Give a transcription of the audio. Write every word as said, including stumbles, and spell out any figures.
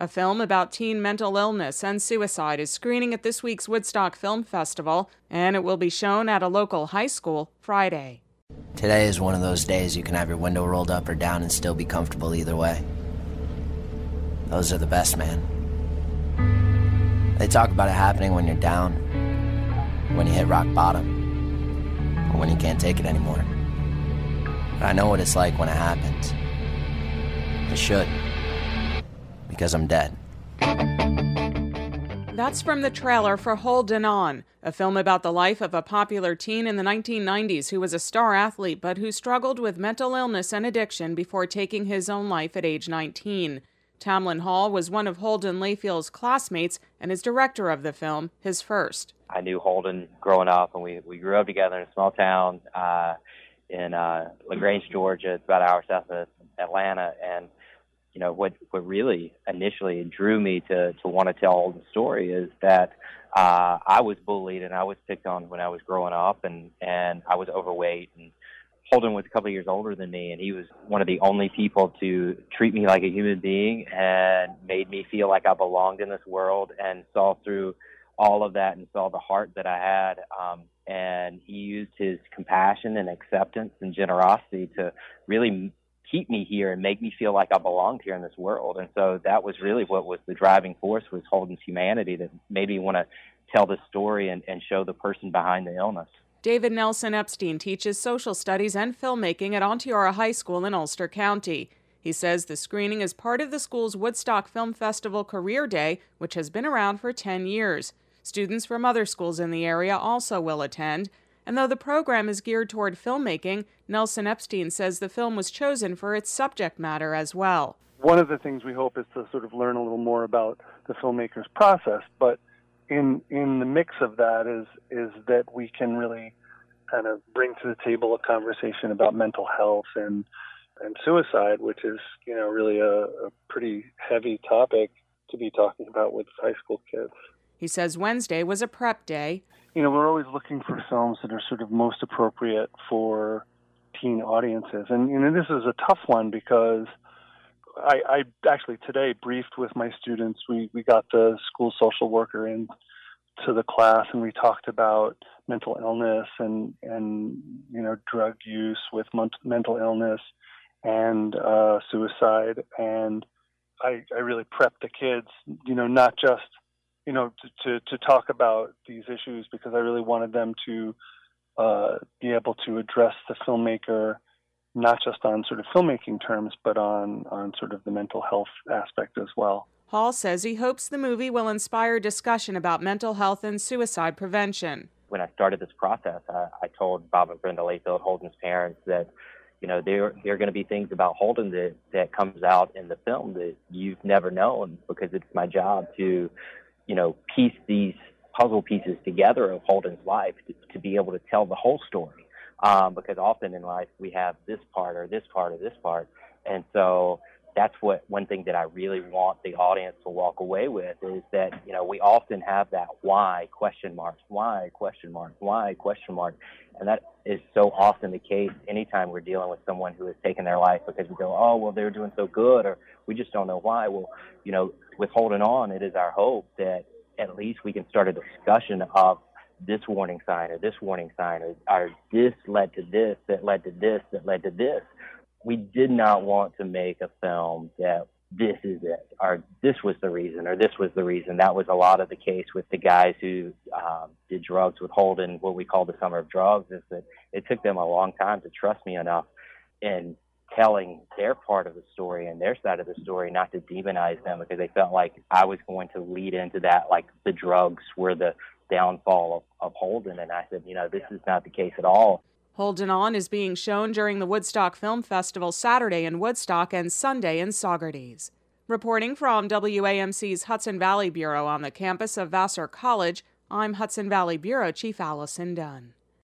A film about teen mental illness and suicide is screening at this week's Woodstock Film Festival, and it will be shown at a local high school Friday. Today is one of those days you can have your window rolled up or down and still be comfortable either way. Those are the best, man. They talk about it happening when you're down, when you hit rock bottom, or when you can't take it anymore. But I know what it's like when it happens. It should. Because I'm dead. That's from the trailer for Holding On, a film about the life of a popular teen in the nineteen nineties who was a star athlete but who struggled with mental illness and addiction before taking his own life at age nineteen. Tamlin Hall was one of Holden Layfield's classmates and is director of the film, his first. I knew Holden growing up, and we, we grew up together in a small town uh, in uh, LaGrange, Georgia. It's about an hour south of Atlanta, and you know, what, what really initially drew me to, to want to tell Holden's story is that uh, I was bullied and I was picked on when I was growing up, and, and I was overweight. And Holden was a couple of years older than me, and he was one of the only people to treat me like a human being and made me feel like I belonged in this world, and saw through all of that and saw the heart that I had. Um, and he used his compassion and acceptance and generosity to really keep me here and make me feel like I belonged here in this world. And so that was really what was the driving force, was Holden's humanity that made me want to tell this story and, and show the person behind the illness. David Nelson Epstein teaches social studies and filmmaking at Onteora High School in Ulster County. He says the screening is part of the school's Woodstock Film Festival Career Day, which has been around for ten years. Students from other schools in the area also will attend. And though the program is geared toward filmmaking, Nelson Epstein says the film was chosen for its subject matter as well. One of the things we hope is to sort of learn a little more about the filmmaker's process, but in in the mix of that is is that we can really kind of bring to the table a conversation about mental health and and suicide, which is, you know, really a, a pretty heavy topic to be talking about with high school kids. He says Wednesday was a prep day. You know, we're always looking for films that are sort of most appropriate for teen audiences. And, you know, this is a tough one because I, I actually today briefed with my students. We, we got the school social worker in to the class, and we talked about mental illness and, and you know, drug use with mental illness and uh, suicide. And I, I really prepped the kids, you know, not just you know, to, to, to talk about these issues, because I really wanted them to uh, be able to address the filmmaker, not just on sort of filmmaking terms, but on, on sort of the mental health aspect as well. Hall says he hopes the movie will inspire discussion about mental health and suicide prevention. When I started this process, I, I told Bob and Brenda Layfield, Holden's parents, that you know, there, there are going to be things about Holden that, that comes out in the film that you've never known, because it's my job to you know, piece these puzzle pieces together of Holden's life to, to be able to tell the whole story. Um, because often in life we have this part or this part or this part. And so that's what one thing that I really want the audience to walk away with is that, you know, we often have that why question mark, why question mark, why question mark. And that is so often the case anytime we're dealing with someone who has taken their life, because we go, oh, well, they're doing so good, or we just don't know why. Well, you know, with Holding On, it is our hope that at least we can start a discussion of this warning sign or this warning sign or, or this led to this, that led to this, that led to this. We did not want to make a film that this is it, or this was the reason, or this was the reason. That was a lot of the case with the guys who um, did drugs with Holden, what we call the summer of drugs, is that it took them a long time to trust me enough in telling their part of the story and their side of the story, not to demonize them, because they felt like I was going to lead into that, like the drugs were the downfall of, of Holden. And I said, you know, this is not the case at all. Holding On is being shown during the Woodstock Film Festival Saturday in Woodstock and Sunday in Saugerties. Reporting from W A M C's Hudson Valley Bureau on the campus of Vassar College, I'm Hudson Valley Bureau Chief Allison Dunn.